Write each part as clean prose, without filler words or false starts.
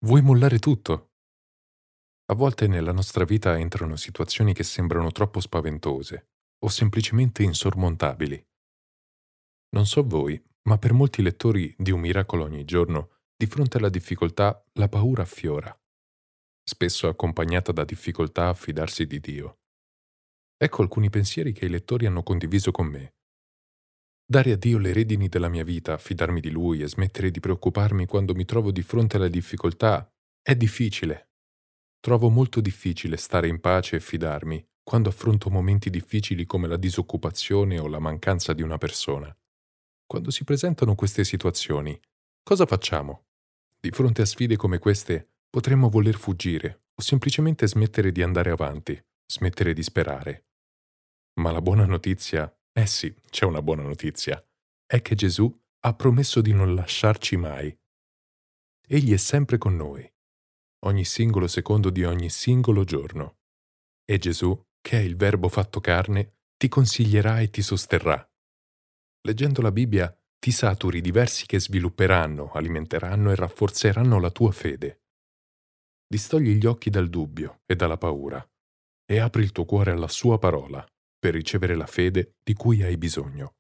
Vuoi mollare tutto? A volte nella nostra vita entrano situazioni che sembrano troppo spaventose o semplicemente insormontabili. Non so voi, ma per molti lettori di Un miracolo ogni giorno, di fronte alla difficoltà, la paura affiora, spesso accompagnata da difficoltà a fidarsi di Dio. Ecco alcuni pensieri che i lettori hanno condiviso con me. Dare a Dio le redini della mia vita, fidarmi di Lui e smettere di preoccuparmi quando mi trovo di fronte alle difficoltà è difficile. Trovo molto difficile stare in pace e fidarmi quando affronto momenti difficili come la disoccupazione o la mancanza di una persona. Quando si presentano queste situazioni, cosa facciamo? Di fronte a sfide come queste potremmo voler fuggire o semplicemente smettere di andare avanti, smettere di sperare. Ma la buona notizia, sì, c'è una buona notizia, è che Gesù ha promesso di non lasciarci mai. Egli è sempre con noi, ogni singolo secondo di ogni singolo giorno. E Gesù, che è il Verbo fatto carne, ti consiglierà e ti sosterrà. Leggendo la Bibbia ti saturi di versi che svilupperanno, alimenteranno e rafforzeranno la tua fede. Distogli gli occhi dal dubbio e dalla paura e apri il tuo cuore alla sua parola per ricevere la fede di cui hai bisogno.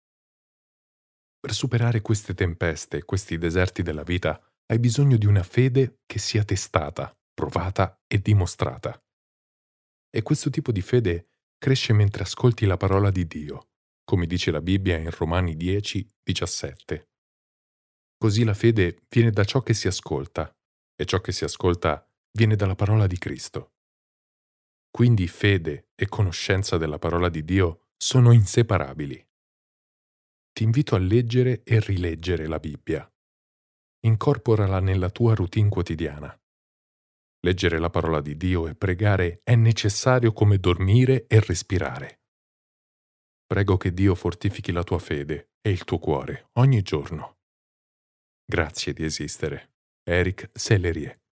Per superare queste tempeste, questi deserti della vita, hai bisogno di una fede che sia testata, provata e dimostrata. E questo tipo di fede cresce mentre ascolti la parola di Dio, come dice la Bibbia in Romani 10:17. Così la fede viene da ciò che si ascolta, e ciò che si ascolta viene dalla parola di Cristo. Quindi fede e conoscenza della parola di Dio sono inseparabili. Ti invito a leggere e rileggere la Bibbia. Incorporala nella tua routine quotidiana. Leggere la parola di Dio e pregare è necessario come dormire e respirare. Prego che Dio fortifichi la tua fede e il tuo cuore ogni giorno. Grazie di esistere. Eric Sellerie.